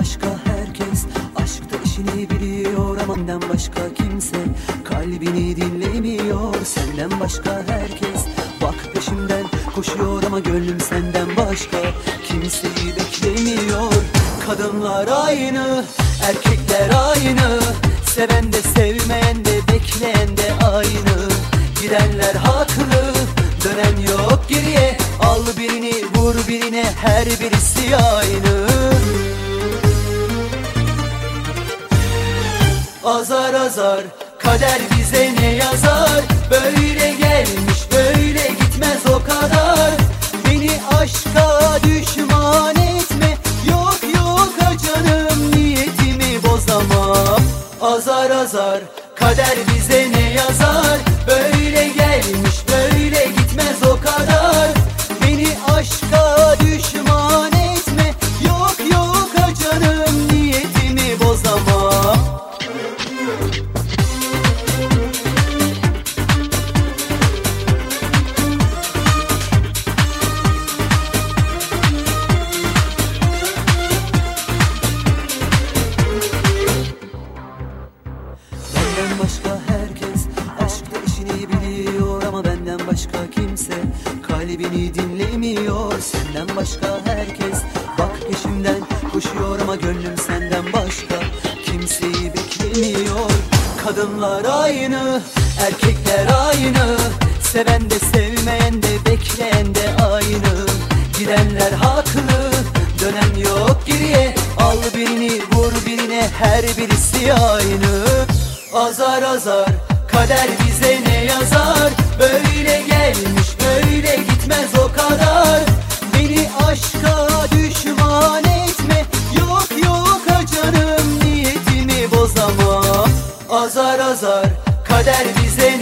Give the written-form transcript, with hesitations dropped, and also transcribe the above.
başka herkes aşkta işini biliyor ama benden başka kimse kalbini dinlemiyor. Senden başka herkes bak peşimden koşuyor ama gönlüm senden başka kimseyi beklemiyor. Kadınlar aynı, erkekler aynı, seven de sevmeyen de bekleyen de aynı. Gidenler haklı, dönen yok geriye. Al birini vur birine, her birisi aynı. Azar azar kader bize ne yazar? Böyle gelmiş böyle gitmez o kadar. Beni aşka düşman etme, yok yok ha canım, niyetimi bozamam. Azar azar kader bize ne yazar? Böyle gelmiş böyle gitmez o kadar. Beni aşka düşman etme, yok yok ha canım, niyetimi bozamam. Benden başka herkes aşkta işini biliyor ama benden başka kimse kalbini dinlemiyor. Senden başka herkes bak peşimden koşuyor ama gönlüm senden başka kimseyi beklemiyor. Kadınlar aynı, erkekler aynı, seven de sevmeyen de bekleyen de aynı. Gidenler haklı, dönen yok geriye. Al birini vur birine, her birisi aynı. Azar azar kader bize ne yazar? Böyle gelmiş böyle gitmez o kadar. Beni aşka düşman etme, yok yok ha canım, niyetimi bozamam. Azar azar kader bize